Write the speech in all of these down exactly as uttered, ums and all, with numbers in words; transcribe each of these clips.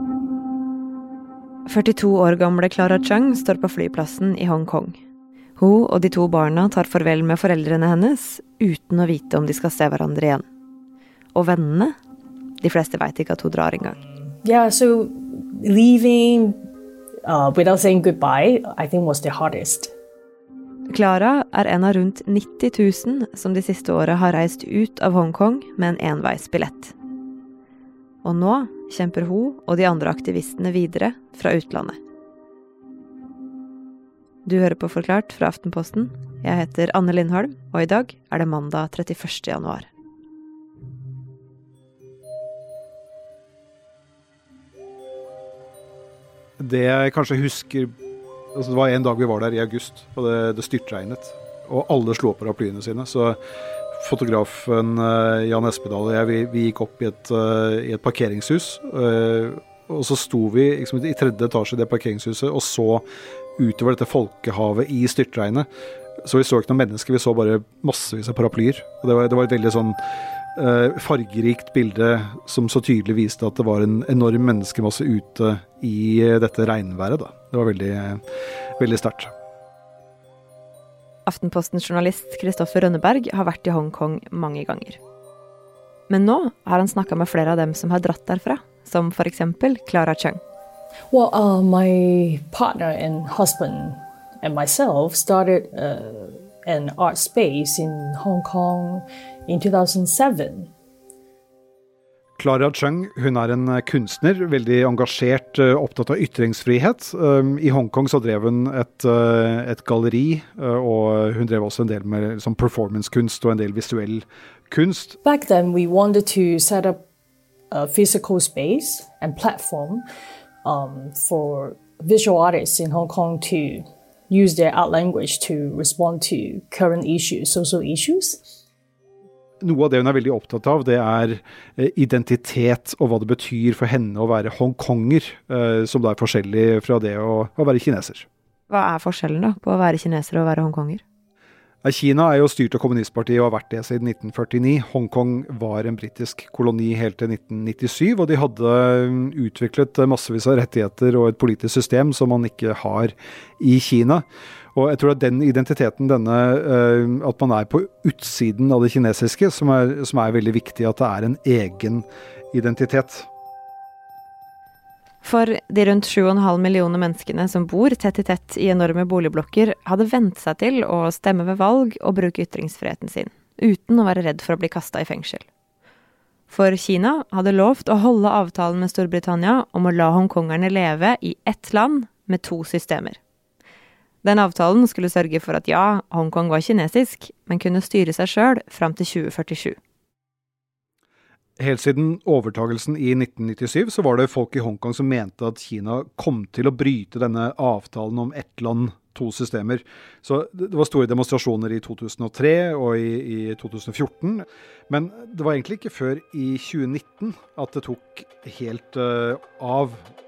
førtito år gamle Clara Cheng står på flyplassen i Hong Kong. Hun og de to barna tar farvel med foreldrene hennes, uten å vite om de skal se hverandre igjen. Og vennene? De fleste vet ikke at hun drar en gang. Yeah, so leaving uh, without saying goodbye, I think was the hardest. Clara er en av rundt nitti tusen som de siste årene har reist ut av Hongkong med en enveisbillett. Og nå kjemper hun og de andre aktivistene videre fra utlandet. Du hører på Forklart fra Aftenposten. Jeg heter Anne Lindholm, og i dag er det mandag trettiførste januar. Det jeg kanskje husker, altså det var en dag vi var der i august, og det, det styrtregnet, og alle slo opp paraplyene sine, så fotografen uh, Jan Espedal og jeg, vi, vi gikk opp i et, uh, i et parkeringshus, uh, og så sto vi liksom, i tredje etasje i det parkeringshuset, og så utover dette folkehavet i styrtregnet, så vi så ikke noen mennesker, vi så bare massevis av paraplyer, og det var, det var et veldig sånn uh, fargerikt bilde som så tydelig viste at det var en enorm menneskemasse ute i dette regnværet da. Det var veldig, veldig sterkt. Aftenpostens journalist Kristoffer Rønneberg har vært i Hongkong mange ganger. Men nå har han snakket med flere av dem som har dratt derfra, som for eksempel Clara Cheng. Well, uh, my partner and husband and myself started uh, an art space in Hong Kong in two thousand seven. Clara Cheng, hun er en kunstner, veldig engasjert, opptatt av ytringsfrihet. I Hongkong så drev hun et, et galleri, og hun drev også en del med liksom, performancekunst og en del visuell kunst. Back then we wanted to set up a physical space and platform um, for visual artists in Hong Kong to use their art language to respond to current issues, social issues. Noe av det hun er veldig opptatt av, det er identitet og hva det betyr for henne å være hongkonger, som da er forskjellig fra det å, å være kineser. Hva er forskjellen da på å være kineser og å være hongkonger? Kina er jo styrt av kommunistpartiet og har vært det siden nitten førtini. Hongkong var en britisk koloni helt til nitten nittisyv, og de hadde utviklet massevis av rettigheter og et politisk system som man ikke har i Kina. Og jeg tror at den identiteten, denne, at man er på utsiden av det kinesiske, som er, som er veldig viktig, at det er en egen identitet. For de rundt sju komma fem millioner menneskene som bor tett i tett i enorme boligblokker, hadde vent seg til å stemme ved valg og bruke ytringsfriheten sin, uten å være redd for å bli kastet i fengsel. For Kina hadde lovt å holde avtalen med Storbritannia om å la hongkongerne leve i ett land med to systemer. Den avtalen skulle sørge for at ja, Hongkong var kinesisk, men kunne styre seg selv frem til tjue førtisju. Helt siden overtagelsen i nitten nittisyv så var det folk i Hongkong som mente at Kina kom til å bryte denne avtalen om ett land, to systemer. Så det var store demonstrasjoner i to tusen og tre og i, i to tusen og fjorten, men det var egentlig ikke før i tjue nitten at det tok helt uh, av.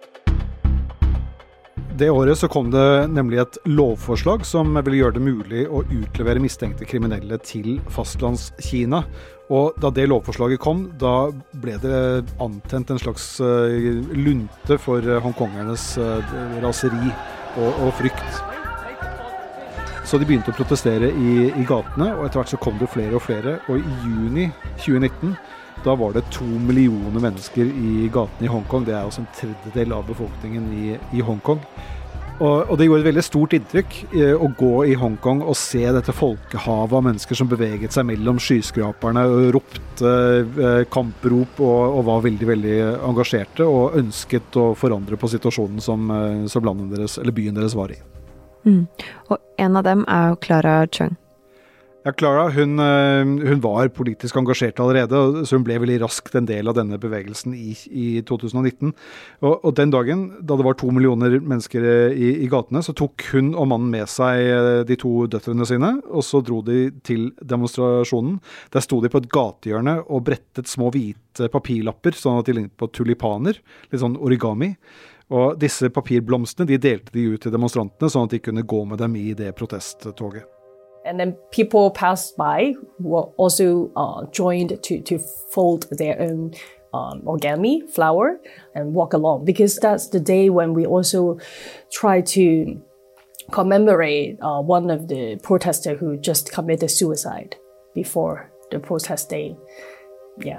Det året så kom det nemlig et lovforslag som ville gjøre det mulig å utlevere mistenkte kriminelle til fastlandskina. Og da det lovforslaget kom, da ble det antent en slags lunte for hongkongernes raseri og, og frykt. Så de begynte å protestere i, i gatene, og etter hvert så kom det flere og flere. Og i juni tjue nitten, da var det to millioner mennesker i gatene i Hongkong. Det er altså en tredjedel av befolkningen i, i Hongkong. Og, og det gjorde et veldig stort inntrykk eh, å gå i Hongkong og se dette folkehavet av mennesker som beveget seg mellom skyskraperne og ropte eh, kamprop og, og var veldig, veldig engasjerte og ønsket å forandre på situasjonen som, eh, som landet deres, eller byen deres var i. Mm. Og en av dem er jo Clara Cheng. Ja, Clara, hun, hun var politisk engasjert allerede, så hun ble veldig raskt en del av denne bevegelsen i, i to tusen og nitten. Og, og den dagen, da det var to millioner mennesker i, i gatene, så tok hun og mannen med seg de to døtrene sine, og så dro de til demonstrasjonen. Der sto de på et gatehjørne og brettet små hvite papirlapper, sånn at de lignet på tulipaner, litt sånn origami. Og disse papirblomstene, de delte de ut til demonstrantene, sånn at de kunne gå med dem i det protesttoget. And then people passed by who also uh, joined to, to fold their own um, origami flower and walk along, because that's the day when we also try to commemorate uh, one of the protesters who just committed suicide before the protest day. Yeah.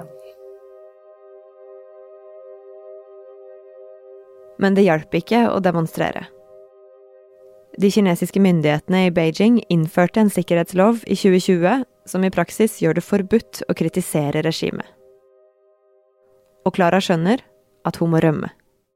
Men det hjalp ikke å demonstrere. De kinesiske myndighetene i Beijing innførte en sikkerhetslov i tjue tjue som i praksis gjør det forbudt å kritisere regimet. Og Clara skjønner at hun må rømme.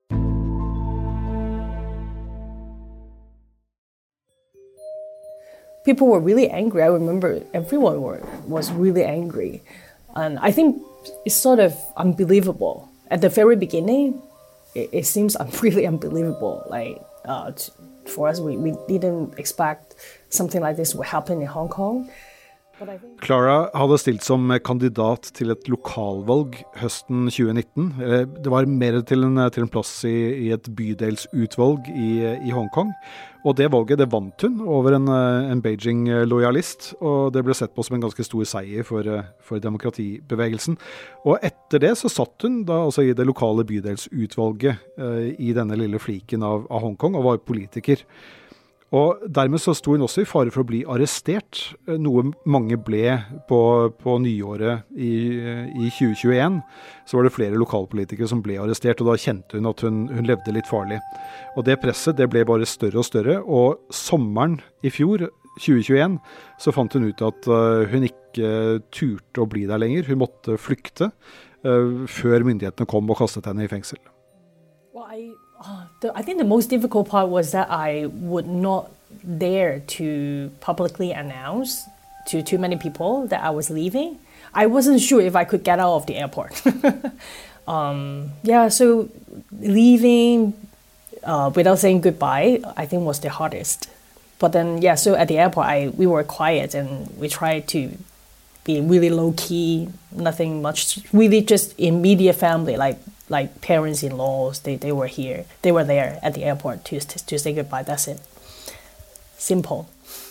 People were really angry. I remember everyone were, was really angry. And I think it's sort of unbelievable. At the very beginning, it, it seems really unbelievable. Like, uh, t- for us, we, we didn't expect something like this would happen in Hong Kong. Clara hadde stilt som kandidat til et lokalvalg høsten tjue nitten. Det var mer til en, til en plass i, i et bydelsutvalg i, i Hongkong. Og det valget det vant hun over en, en Beijing-lojalist, og det ble sett på som en ganske stor seier for, for demokratibevegelsen. Og etter det så satt hun da, altså i det lokale bydelsutvalget i denne lille fliken av, av Hongkong og var politiker. Og dermed så sto hun også i fare for å bli arrestert, noe mange ble på, på nyåret i, i tjue tjueen. Så var det flere lokalpolitikere som ble arrestert, og da kjente hun at hun, hun levde litt farlig. Og det presset det ble bare større og større, og sommeren i fjor, tjue tjueen, så fant hun ut at uh, hun ikke turte å bli der lenger. Hun måtte flykte uh, før myndighetene kom og kastet henne i fengsel. Well, I... Uh, the, I think the most difficult part was that I would not dare to publicly announce to too many people that I was leaving. I wasn't sure if I could get out of the airport. um, yeah, so leaving uh, without saying goodbye, I think was the hardest. But then, yeah, so at the airport, I we were quiet and we tried to be really low key, nothing much, really just immediate family, like like parents-in-laws, they, they were here. They were there at the airport to, to, to say goodbye. That's it. Simple.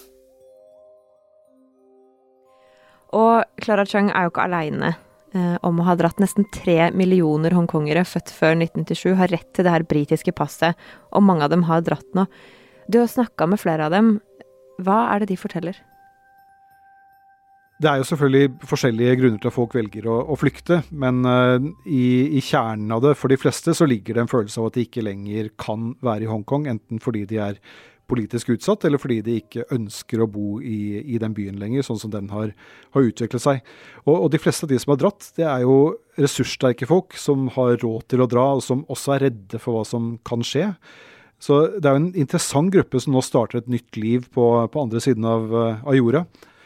Og Clara Cheng er jo ikke alene eh, om å ha dratt. Nesten tre millioner hongkongere født før nitten nittisju har rett til det her britiske passet, og mange av dem har dratt nå. Du har snakket med flere av dem. Hva er det de forteller? Det er jo selvfølgelig forskjellige grunner til at folk velger å, å flykte, men uh, i, i kjernen av det, for de fleste, så ligger det en følelse av at de ikke lenger kan være i Hongkong, enten fordi de er politisk utsatt, eller fordi de ikke ønsker å bo i, i den byen lenger, sånn som den har, har utviklet seg. Og, og de fleste av de som har dratt, det er jo ressurssterke folk som har råd til å dra, og som også er redde for hva som kan skje. Så det er jo en interessant gruppe som nå starter et nytt liv på, på andre siden av, av jorda.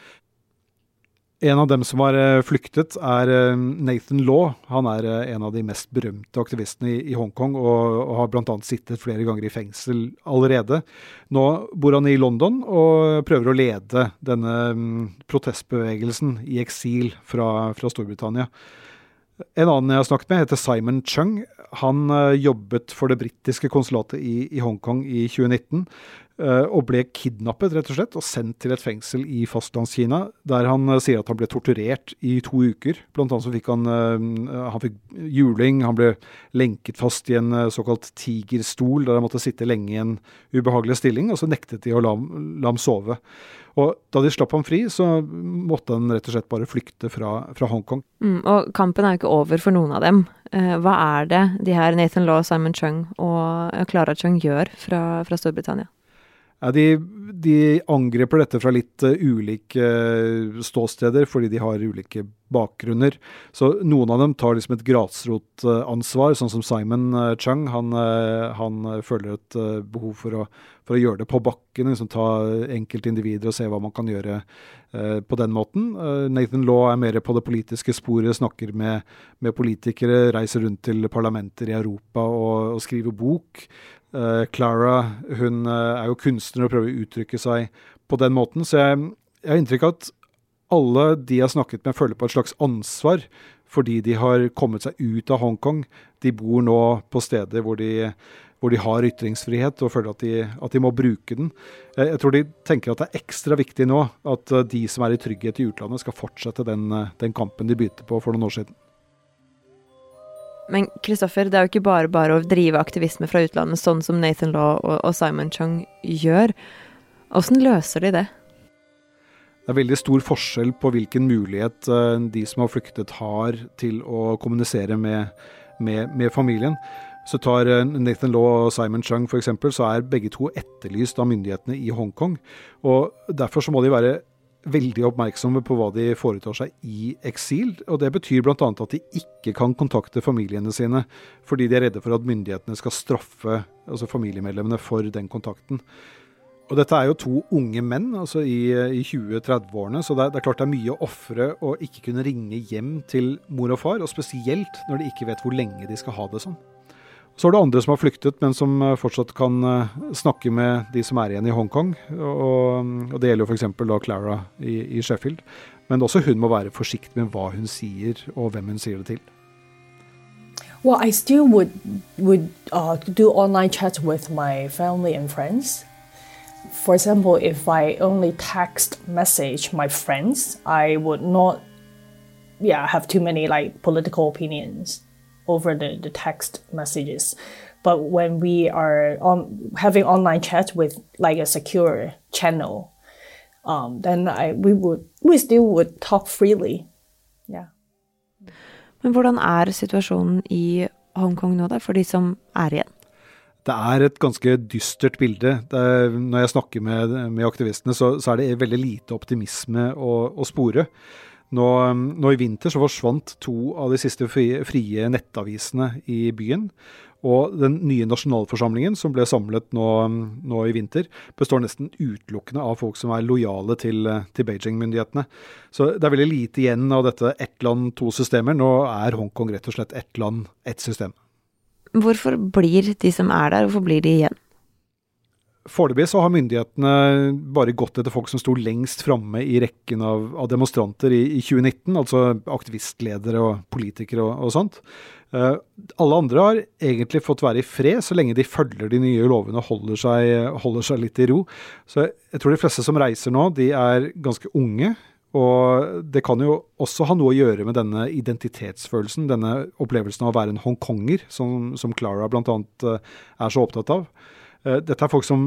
En av dem som har flyktet er Nathan Law. Han er en av de mest berømte aktivistene i, i Hongkong, og, og har blant annet sittet flere ganger i fengsel allerede. Nå bor han i London og prøver å lede denne protestbevegelsen i eksil fra, fra Storbritannia. En annen jeg har snakket med heter Simon Chung. Han uh, jobbet for det britiske konsulatet i, i Hongkong i tjue nitten, uh, og ble kidnappet rett og slett, og sendt til et fengsel i fastlandskina, der han uh, sier at han ble torturert i to uker. Blant annet så fikk han, uh, han fikk juling, han ble lenket fast i en uh, såkalt tigerstol, der han måtte sitte lenge i en ubehagelig stilling, og så nektet de å la, la ham sove. Og da de slapp ham fri, så måtte han rett og slett bare flykte fra, fra Hongkong. Mm, og kampen er jo ikke over for noen av dem. Eh, hva er det de her Nathan Law, Simon Chung og Clara Cheng gjør fra, fra Storbritannia? Ja, de, de angriper dette fra litt uh, ulike uh, ståsteder, fordi de har ulike bakgrunner. Så noen av dem tar liksom et grasrotansvar, uh, sånn som Simon uh, Chung. Han, uh, han uh, føler et uh, behov for å, for å gjøre det på bakken, liksom ta enkeltindivider og se hva man kan gjøre uh, på den måten. Uh, Nathan Law er mer på det politiske sporet, snakker med, med politikere, reiser rundt til parlamenter i Europa og, og skriver bok. Uh, Clara, hun uh, er jo kunstner og prøver å uttrykke seg på den måten, så jeg, jeg har inntrykk av at alle de jeg har snakket med føler på et slags ansvar fordi de har kommet seg ut av Hongkong. De bor nå på steder hvor de, hvor de har ytringsfrihet og føler at de, at de må bruke den. Jeg, jeg tror de tenker at det er ekstra viktig nå at uh, de som er i trygghet i utlandet skal fortsette den, uh, den kampen de begynte på for noen år siden. Men Kristoffer, det er jo ikke bare bare å drive aktivisme fra utlandet, sånn som Nathan Law og, og Simon Chung gjør. Hvordan løser de det? Det er veldig stor forskjell på hvilken mulighet de som har flyktet har til å kommunisere med, med, med familien. Så tar Nathan Law og Simon Chung for eksempel, så er begge to etterlyst av myndighetene i Hongkong. Og derfor så må de være veldig oppmerksomme på hva de foretar seg i eksil, og det betyr blant annet at de ikke kan kontakte familiene sine, fordi de er redde for at myndighetene skal straffe altså familiemedlemmene for den kontakten. Og dette er jo to unge menn, altså i, i tjue-tretti-årene, så det er, det er klart det er mye å offre å ikke kunne ringe hjem til mor og far, og spesielt når de ikke vet hvor lenge de skal ha det sånn. Så er det andre som har flyktet, men som fortsatt kan snakke med de som er igjen i Hongkong. Og, og det gjelder jo for eksempel da Clara i, i Sheffield. Men også hun må være forsiktig med hva hun sier, og hvem hun sier det til. Well, I still would, would uh, do online chat with my family and friends. For example, if I only text message my friends, I would not yeah, have too many like political opinions over the, the text messages. But when we are on, having online chat with like a secure channel, um, then I, we, would, we still would talk freely. Yeah. Men hvordan er situasjonen i Hongkong nå da, for de som er igjen? Det er et ganske dystert bilde. Er, når jeg snakker med, med aktivistene, så, så er det veldig lite optimisme å, å spore. Nå, nå i vinter så forsvant to av de siste frie, frie nettavisene i byen, og den nye nasjonalforsamlingen som ble samlet nå, nå i vinter, består nesten utelukkende av folk som er lojale til, til Beijing-myndighetene. Så det er veldig lite igjen av dette ett land, to systemer. Nå er Hongkong rett og slett ett land, ett system. Hvorfor blir de som er der, hvorfor blir de igjen? Foreløpig så har myndighetene bare gått etter folk som sto lengst framme i rekken av, av demonstranter i, i tjue nitten, altså aktivistledere og politikere og, og sånt. Uh, alle andre har egentlig fått være i fred så lenge de følger de nye lovene og holder seg, holder seg litt i ro. Så jeg tror de fleste som reiser nå, de er ganske unge, og det kan jo også ha noe å gjøre med denne identitetsfølelsen, denne opplevelsen av å være en hongkonger, som, som Clara blant annet uh, er så opptatt av. Dette er folk som,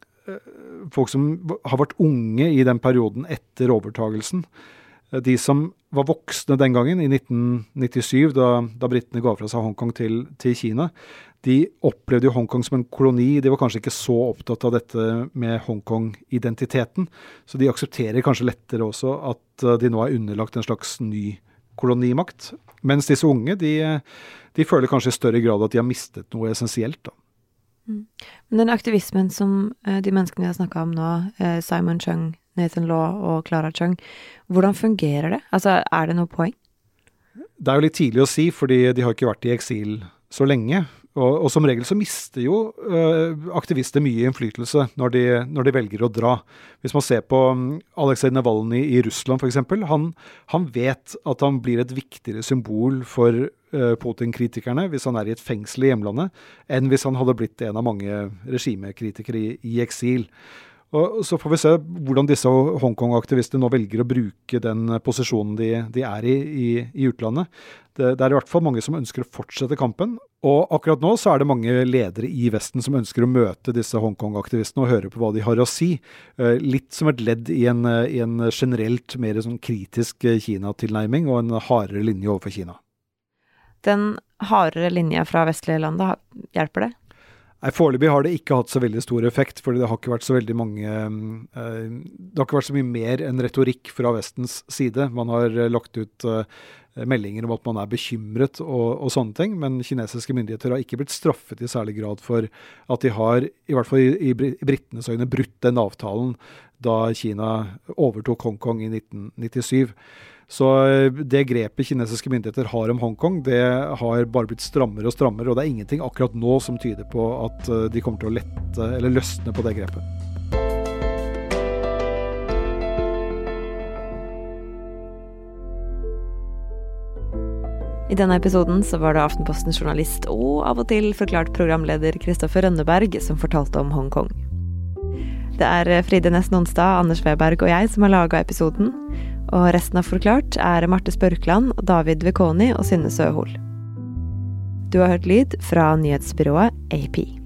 folk som har vært unge i den perioden etter overtagelsen. De som var voksne den gangen, i nitten nittisju, da, da britene ga fra seg Hongkong til, til Kina, de opplevde jo Hongkong som en koloni. De var kanskje ikke så opptatt av dette med Hongkong-identiteten, så de aksepterer kanskje lettere også at de nå er underlagt en slags ny kolonimakt. Mens disse unge, de, de føler kanskje i større grad at de har mistet noe essensielt da. Men den aktivismen som de menneskene vi har snakket om nå, Simon Chung, Nathan Law og Clara Chung, hvordan fungerer det? Altså, er det noe poeng? Det er jo litt tidlig å si, fordi de har ikke vært i eksil så lenge. Og, og som regel så mister jo uh, aktivister mye innflytelse når de, når de velger å dra. Hvis man ser på um, Alexei Navalny i Russland for eksempel, han, han vet at han blir et viktigere symbol for uh, Putin-kritikerne hvis han er i et fengsel i hjemlandet, enn hvis han hadde blitt en av mange regimekritikere i, i eksil. Og så får vi se hvordan disse Hongkong-aktivistene nå velger å bruke den posisjonen de, de er i, i i utlandet. Det, det er i hvert fall mange som ønsker å fortsette kampen, og akkurat nå så er det mange ledere i Vesten som ønsker å møte disse Hongkong-aktivistene og høre på hva de har å si. Litt som et ledd i en, i en generelt mer sånn kritisk Kina-tilnærming og en hardere linje overfor Kina. Den hardere linja fra vestlige landet, hjelper det? Nei, foreløpig har det ikke hatt så veldig stor effekt, fordi det har ikke vært så veldig mange, eh, det har ikke vært så mye mer enn retorikk fra Vestens side. Man har lagt ut eh, meldinger om at man er bekymret og, og sånne ting, men kinesiske myndigheter har ikke blitt straffet i særlig grad for at de har, i hvert fall i, i brittenes øyne, brutt den avtalen da Kina overtok Hongkong i nitten nittisju. Så det grepet kinesiske myndigheter har om Hongkong, det har bare blitt strammere og strammere, og det er ingenting akkurat nå som tyder på at de kommer til å lette eller løsne på det grepet. I denne episoden så var det Aftenpostens journalist og av og til forklart programleder Kristoffer Rønneberg som fortalte om Hongkong. Det er Fride Næss Nonstad, Anders Weberg og jeg som har laget episoden, og resten av Forklart er Marte Spørkland, David Vekoni og Synne Søhol. Du har hørt lyd fra nyhetsbyrået A P.